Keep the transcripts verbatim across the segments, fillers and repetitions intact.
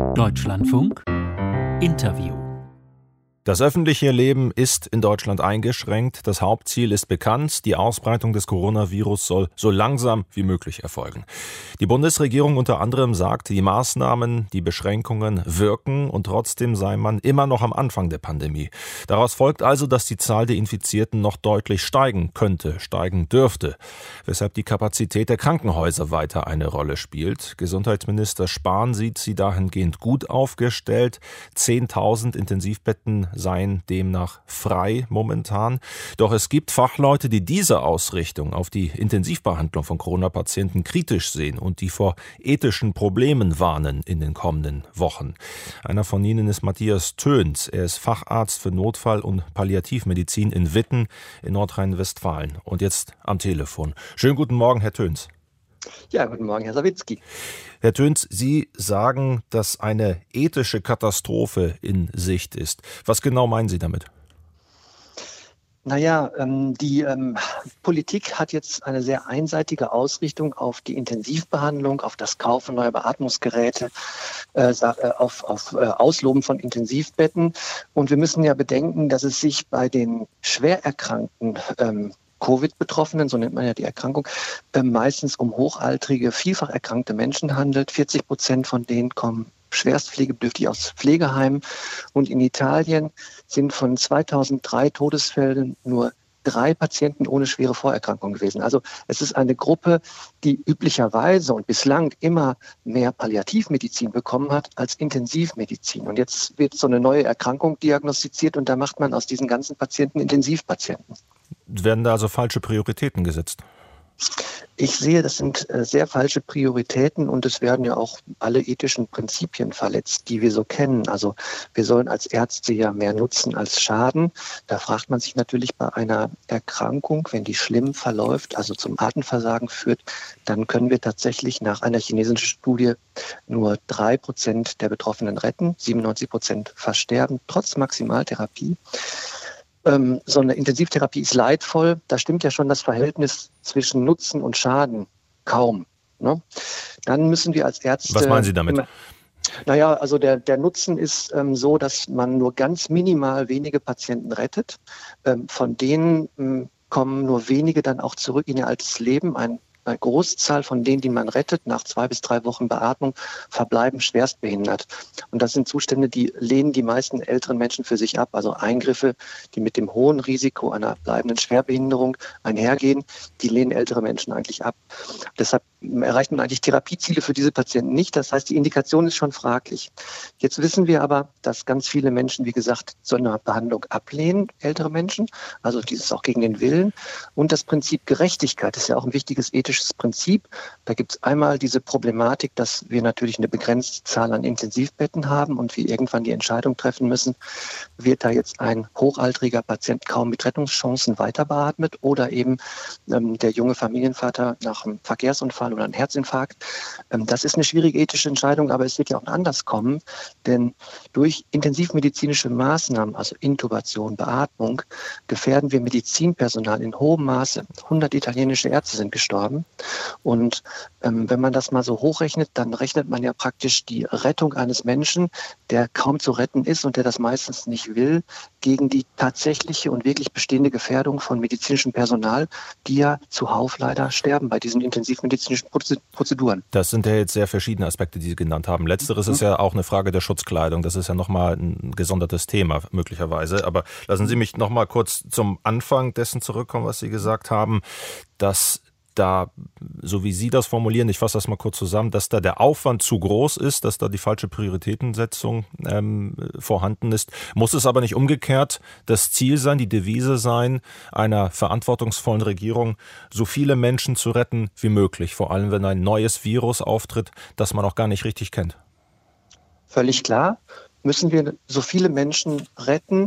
Deutschlandfunk Interview. Das öffentliche Leben ist in Deutschland eingeschränkt. Das Hauptziel ist bekannt. Die Ausbreitung des Coronavirus soll so langsam wie möglich erfolgen. Die Bundesregierung unter anderem sagt, die Maßnahmen, die Beschränkungen wirken und trotzdem sei man immer noch am Anfang der Pandemie. Daraus folgt also, dass die Zahl der Infizierten noch deutlich steigen könnte, steigen dürfte, weshalb die Kapazität der Krankenhäuser weiter eine Rolle spielt. Gesundheitsminister Spahn sieht sie dahingehend gut aufgestellt. zehntausend Intensivbetten seien demnach frei momentan. Doch es gibt Fachleute, die diese Ausrichtung auf die Intensivbehandlung von Corona-Patienten kritisch sehen und die vor ethischen Problemen warnen in den kommenden Wochen. Einer von ihnen ist Matthias Töns. Er ist Facharzt für Notfall- und Palliativmedizin in Witten in Nordrhein-Westfalen und jetzt am Telefon. Schönen guten Morgen, Herr Töns. Ja, guten Morgen, Herr Sawicki. Herr Töns, Sie sagen, dass eine ethische Katastrophe in Sicht ist. Was genau meinen Sie damit? Naja, ähm, die ähm, Politik hat jetzt eine sehr einseitige Ausrichtung auf die Intensivbehandlung, auf das Kaufen neuer Beatmungsgeräte, äh, auf, auf äh, Ausloben von Intensivbetten. Und wir müssen ja bedenken, dass es sich bei den schwer erkrankten ähm, Covid-Betroffenen, so nennt man ja die Erkrankung, äh, meistens um hochaltrige, vielfach erkrankte Menschen handelt. vierzig Prozent von denen kommen schwerstpflegebedürftig aus Pflegeheimen. Und in Italien sind von zweitausenddrei Todesfällen nur drei Patienten ohne schwere Vorerkrankung gewesen. Also es ist eine Gruppe, die üblicherweise und bislang immer mehr Palliativmedizin bekommen hat als Intensivmedizin. Und jetzt wird so eine neue Erkrankung diagnostiziert und da macht man aus diesen ganzen Patienten Intensivpatienten. Werden da also falsche Prioritäten gesetzt? Ich sehe, das sind äh, sehr falsche Prioritäten und es werden ja auch alle ethischen Prinzipien verletzt, die wir so kennen. Also wir sollen als Ärzte ja mehr nutzen als Schaden. Da fragt man sich natürlich bei einer Erkrankung, wenn die schlimm verläuft, also zum Atemversagen führt, dann können wir tatsächlich nach einer chinesischen Studie nur drei Prozent der Betroffenen retten, siebenundneunzig Prozent versterben, trotz Maximaltherapie. Ähm, so eine Intensivtherapie ist leidvoll. Da stimmt ja schon das Verhältnis zwischen Nutzen und Schaden kaum. Ne? Dann müssen wir als Ärzte... Was meinen Sie damit? Immer, naja, also der, der Nutzen ist ähm, so, dass man nur ganz minimal wenige Patienten rettet. Ähm, von denen ähm, kommen nur wenige dann auch zurück in ihr altes Leben. Ein Eine Großzahl von denen, die man rettet, nach zwei bis drei Wochen Beatmung, verbleiben schwerstbehindert. Und das sind Zustände, die lehnen die meisten älteren Menschen für sich ab. Also Eingriffe, die mit dem hohen Risiko einer bleibenden Schwerbehinderung einhergehen, die lehnen ältere Menschen eigentlich ab. Deshalb erreicht man eigentlich Therapieziele für diese Patienten nicht. Das heißt, die Indikation ist schon fraglich. Jetzt wissen wir aber, dass ganz viele Menschen, wie gesagt, so eine Behandlung ablehnen, ältere Menschen. Also dieses auch gegen den Willen. Und das Prinzip Gerechtigkeit ist ja auch ein wichtiges ethisches Prinzip. Da gibt es einmal diese Problematik, dass wir natürlich eine begrenzte Zahl an Intensivbetten haben und wir irgendwann die Entscheidung treffen müssen, wird da jetzt ein hochaltriger Patient kaum mit Rettungschancen weiter beatmet oder eben ähm, der junge Familienvater nach einem Verkehrsunfall oder einem Herzinfarkt. Ähm, das ist eine schwierige ethische Entscheidung, aber es wird ja auch anders kommen, denn durch intensivmedizinische Maßnahmen, also Intubation, Beatmung, gefährden wir Medizinpersonal in hohem Maße. hundert italienische Ärzte sind gestorben. Und ähm, wenn man das mal so hochrechnet, dann rechnet man ja praktisch die Rettung eines Menschen, der kaum zu retten ist und der das meistens nicht will, gegen die tatsächliche und wirklich bestehende Gefährdung von medizinischem Personal, die ja zuhauf leider sterben bei diesen intensivmedizinischen Prozeduren. Das sind ja jetzt sehr verschiedene Aspekte, die Sie genannt haben. Letzteres mhm. ist ja auch eine Frage der Schutzkleidung. Das ist ja nochmal ein gesondertes Thema möglicherweise. Aber lassen Sie mich nochmal kurz zum Anfang dessen zurückkommen, was Sie gesagt haben, dass da, so wie Sie das formulieren, ich fasse das mal kurz zusammen, dass da der Aufwand zu groß ist, dass da die falsche Prioritätensetzung ähm, vorhanden ist. Muss es aber nicht umgekehrt das Ziel sein, die Devise sein, einer verantwortungsvollen Regierung, so viele Menschen zu retten wie möglich, vor allem wenn ein neues Virus auftritt, das man auch gar nicht richtig kennt? Völlig klar. Müssen wir so viele Menschen retten,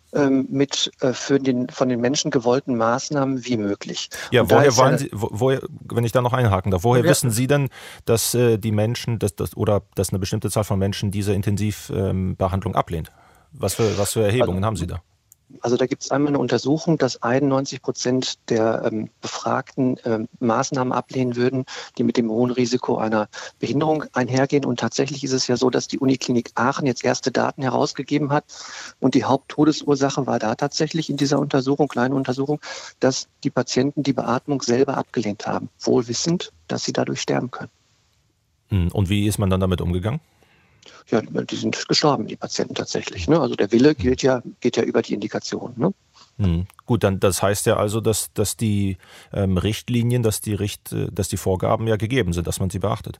mit äh, für den von den Menschen gewollten Maßnahmen wie möglich. Ja, und woher wollen Sie, wo, woher, wenn ich da noch einhaken darf, woher ja. wissen Sie denn, dass äh, die Menschen, dass, dass, oder dass eine bestimmte Zahl von Menschen diese Intensivbehandlung ähm, ablehnt? Was für, was für Erhebungen also, haben Sie da? Also da gibt es einmal eine Untersuchung, dass einundneunzig Prozent der ähm, Befragten ähm, Maßnahmen ablehnen würden, die mit dem hohen Risiko einer Behinderung einhergehen. Und tatsächlich ist es ja so, dass die Uniklinik Aachen jetzt erste Daten herausgegeben hat. Und die Haupttodesursache war da tatsächlich in dieser Untersuchung, kleine Untersuchung, dass die Patienten die Beatmung selber abgelehnt haben, wohl wissend, dass sie dadurch sterben können. Und wie ist man dann damit umgegangen? Ja, die sind gestorben, die Patienten tatsächlich. Ne? Also der Wille gilt ja, geht ja über die Indikation. Ne? Hm. Gut, dann das heißt ja also, dass, dass die ähm, Richtlinien, dass die, Richt, dass die Vorgaben ja gegeben sind, dass man sie beachtet.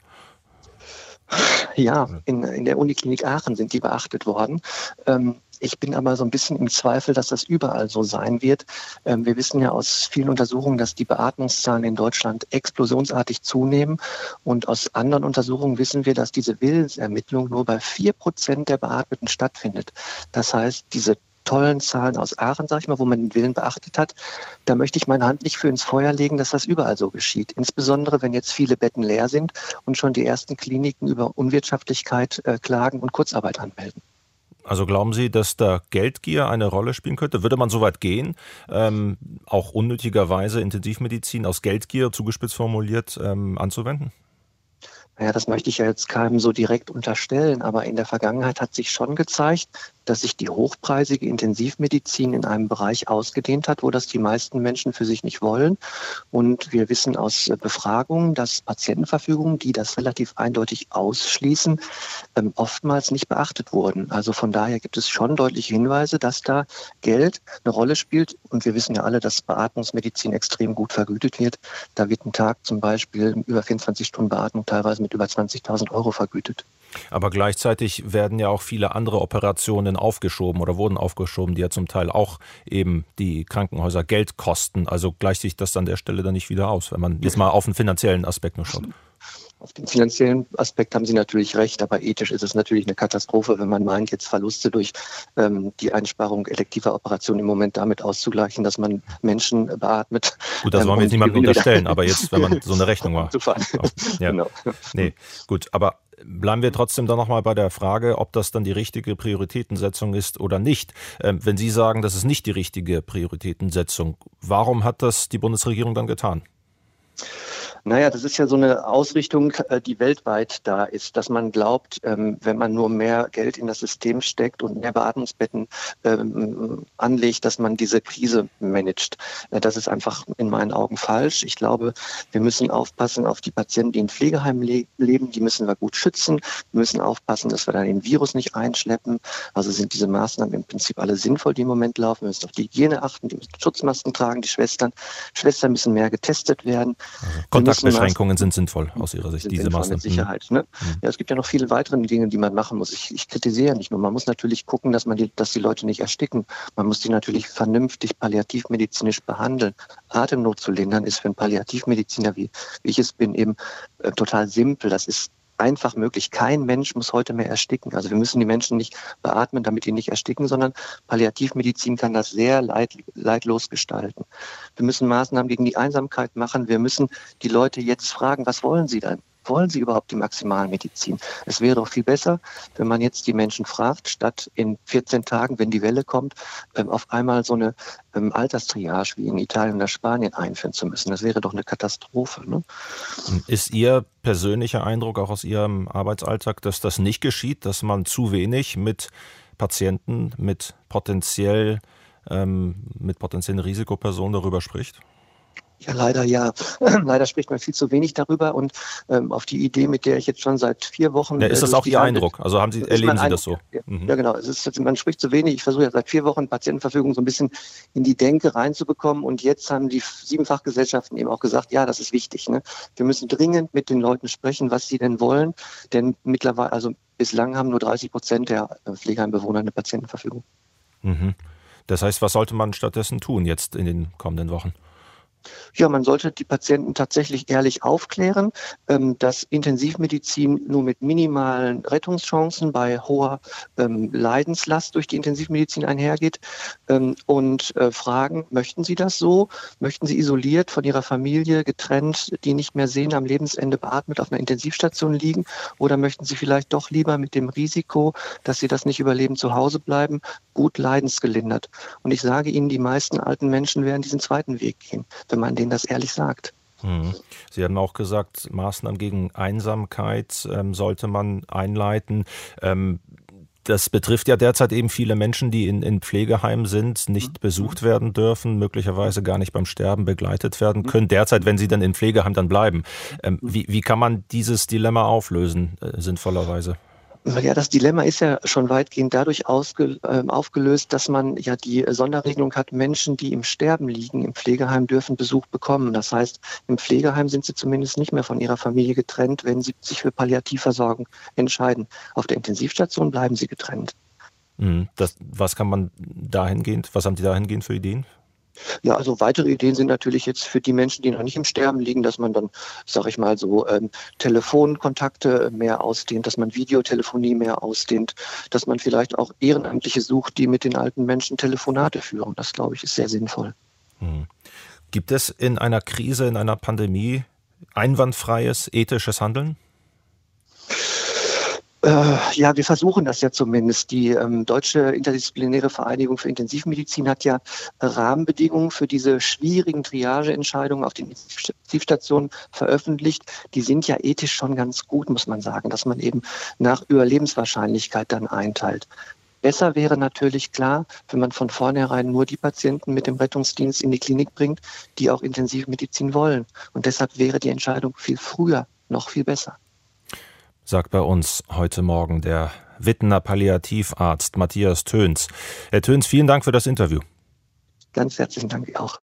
Ja, in, in der Uniklinik Aachen sind die beachtet worden. Ähm, ich bin aber so ein bisschen im Zweifel, dass das überall so sein wird. Ähm, wir wissen ja aus vielen Untersuchungen, dass die Beatmungszahlen in Deutschland explosionsartig zunehmen. Und aus anderen Untersuchungen wissen wir, dass diese Willensermittlung nur bei vier Prozent der Beatmeten stattfindet. Das heißt, diese tollen Zahlen aus Aachen, sag ich mal, wo man den Willen beachtet hat, da möchte ich meine Hand nicht für ins Feuer legen, dass das überall so geschieht. Insbesondere, wenn jetzt viele Betten leer sind und schon die ersten Kliniken über Unwirtschaftlichkeit äh, klagen und Kurzarbeit anmelden. Also glauben Sie, dass da Geldgier eine Rolle spielen könnte? Würde man so weit gehen, ähm, auch unnötigerweise Intensivmedizin aus Geldgier, zugespitzt formuliert, ähm, anzuwenden? Naja, das möchte ich ja jetzt keinem so direkt unterstellen, aber in der Vergangenheit hat sich schon gezeigt, dass sich die hochpreisige Intensivmedizin in einem Bereich ausgedehnt hat, wo das die meisten Menschen für sich nicht wollen. Und wir wissen aus Befragungen, dass Patientenverfügungen, die das relativ eindeutig ausschließen, oftmals nicht beachtet wurden. Also von daher gibt es schon deutliche Hinweise, dass da Geld eine Rolle spielt. Und wir wissen ja alle, dass Beatmungsmedizin extrem gut vergütet wird. Da wird ein Tag zum Beispiel über vierundzwanzig Stunden Beatmung teilweise mit über zwanzigtausend Euro vergütet. Aber gleichzeitig werden ja auch viele andere Operationen aufgeschoben oder wurden aufgeschoben, die ja zum Teil auch eben die Krankenhäuser Geld kosten. Also gleicht sich das an der Stelle dann nicht wieder aus, wenn man jetzt mal auf den finanziellen Aspekt nur schaut. Auf den finanziellen Aspekt haben Sie natürlich recht, aber ethisch ist es natürlich eine Katastrophe, wenn man meint, jetzt Verluste durch ähm, die Einsparung elektiver Operationen im Moment damit auszugleichen, dass man Menschen beatmet. Gut, das wollen wir jetzt niemandem unterstellen, aber jetzt, wenn man so eine Rechnung macht. Ja. Genau. Nee, gut, aber bleiben wir trotzdem dann nochmal bei der Frage, ob das dann die richtige Prioritätensetzung ist oder nicht. Ähm, wenn Sie sagen, das ist nicht die richtige Prioritätensetzung, warum hat das die Bundesregierung dann getan? Naja, das ist ja so eine Ausrichtung, die weltweit da ist, dass man glaubt, wenn man nur mehr Geld in das System steckt und mehr Beatmungsbetten anlegt, dass man diese Krise managt. Das ist einfach in meinen Augen falsch. Ich glaube, wir müssen aufpassen auf die Patienten, die in Pflegeheimen le- leben. Die müssen wir gut schützen. Wir müssen aufpassen, dass wir dann den Virus nicht einschleppen. Also sind diese Maßnahmen im Prinzip alle sinnvoll, die im Moment laufen. Wir müssen auf die Hygiene achten, die müssen Schutzmasken tragen, die Schwestern. Schwestern müssen mehr getestet werden. Also Kontaktbeschränkungen sind sinnvoll aus Ihrer Sicht, diese Maßnahmen. Mit Sicherheit. Ne? Mhm. Ja, es gibt ja noch viele weitere Dinge, die man machen muss. Ich, ich kritisiere nicht nur. Man muss natürlich gucken, dass man die, dass die Leute nicht ersticken. Man muss die natürlich vernünftig palliativmedizinisch behandeln. Atemnot zu lindern ist für einen Palliativmediziner, wie, wie ich es bin, eben äh, total simpel. Das ist einfach möglich. Kein Mensch muss heute mehr ersticken. Also wir müssen die Menschen nicht beatmen, damit die nicht ersticken, sondern Palliativmedizin kann das sehr leid, leidlos gestalten. Wir müssen Maßnahmen gegen die Einsamkeit machen. Wir müssen die Leute jetzt fragen, was wollen sie denn? Wollen sie überhaupt die Maximalmedizin? Es wäre doch viel besser, wenn man jetzt die Menschen fragt, statt in vierzehn Tagen, wenn die Welle kommt, auf einmal so eine Alterstriage wie in Italien oder Spanien einführen zu müssen. Das wäre doch eine Katastrophe. Ne? Ist Ihr persönlicher Eindruck auch aus Ihrem Arbeitsalltag, dass das nicht geschieht, dass man zu wenig mit Patienten, mit potenziell ähm, mit potenziellen Risikopersonen darüber spricht? Ja, leider ja. Leider spricht man viel zu wenig darüber und ähm, auf die Idee, mit der ich jetzt schon seit vier Wochen... Ja, ist das auch Ihr Eindruck? Also haben Sie, erleben Sie das so? Ja, mhm. ja genau. Es ist, man spricht zu wenig. Ich versuche ja seit vier Wochen Patientenverfügung so ein bisschen in die Denke reinzubekommen und jetzt haben die sieben Fachgesellschaften eben auch gesagt, ja, das ist wichtig. Ne? Wir müssen dringend mit den Leuten sprechen, was sie denn wollen, denn mittlerweile, also bislang haben nur dreißig Prozent der Pflegeheimbewohner eine Patientenverfügung. Mhm. Das heißt, was sollte man stattdessen tun jetzt in den kommenden Wochen? Ja, man sollte die Patienten tatsächlich ehrlich aufklären, ähm, dass Intensivmedizin nur mit minimalen Rettungschancen bei hoher ähm, Leidenslast durch die Intensivmedizin einhergeht ähm, und äh, fragen, möchten Sie das so? Möchten Sie isoliert von Ihrer Familie, getrennt, die nicht mehr sehen, am Lebensende beatmet auf einer Intensivstation liegen? Oder möchten Sie vielleicht doch lieber mit dem Risiko, dass Sie das nicht überleben, zu Hause bleiben, gut leidensgelindert? Und ich sage Ihnen, die meisten alten Menschen werden diesen zweiten Weg gehen, wenn man denen das ehrlich sagt. Sie haben auch gesagt, Maßnahmen gegen Einsamkeit ähm, sollte man einleiten. Ähm, das betrifft ja derzeit eben viele Menschen, die in, in Pflegeheimen sind, nicht besucht werden dürfen, möglicherweise gar nicht beim Sterben begleitet werden können. Derzeit, wenn sie dann in Pflegeheim dann bleiben. Ähm, wie, wie kann man dieses Dilemma auflösen, äh, sinnvollerweise? Ja, das Dilemma ist ja schon weitgehend dadurch ausge, äh, aufgelöst, dass man ja die Sonderregelung hat, Menschen, die im Sterben liegen, im Pflegeheim dürfen Besuch bekommen. Das heißt, im Pflegeheim sind sie zumindest nicht mehr von ihrer Familie getrennt, wenn sie sich für Palliativversorgung entscheiden. Auf der Intensivstation bleiben sie getrennt. Das, was kann man dahingehend, was haben Sie dahingehend für Ideen? Ja, also weitere Ideen sind natürlich jetzt für die Menschen, die noch nicht im Sterben liegen, dass man dann, sage ich mal so, ähm, Telefonkontakte mehr ausdehnt, dass man Videotelefonie mehr ausdehnt, dass man vielleicht auch Ehrenamtliche sucht, die mit den alten Menschen Telefonate führen. Das, glaube ich, ist sehr sinnvoll. Hm. Gibt es in einer Krise, in einer Pandemie einwandfreies, ethisches Handeln? Ja, wir versuchen das ja zumindest. Die ähm, Deutsche Interdisziplinäre Vereinigung für Intensivmedizin hat ja Rahmenbedingungen für diese schwierigen Triageentscheidungen auf den Intensivstationen veröffentlicht. Die sind ja ethisch schon ganz gut, muss man sagen, dass man eben nach Überlebenswahrscheinlichkeit dann einteilt. Besser wäre natürlich klar, wenn man von vornherein nur die Patienten mit dem Rettungsdienst in die Klinik bringt, die auch Intensivmedizin wollen. Und deshalb wäre die Entscheidung viel früher noch viel besser. Sagt bei uns heute Morgen der Wittener Palliativarzt Matthias Töns. Herr Töns, vielen Dank für das Interview. Ganz herzlichen Dank auch.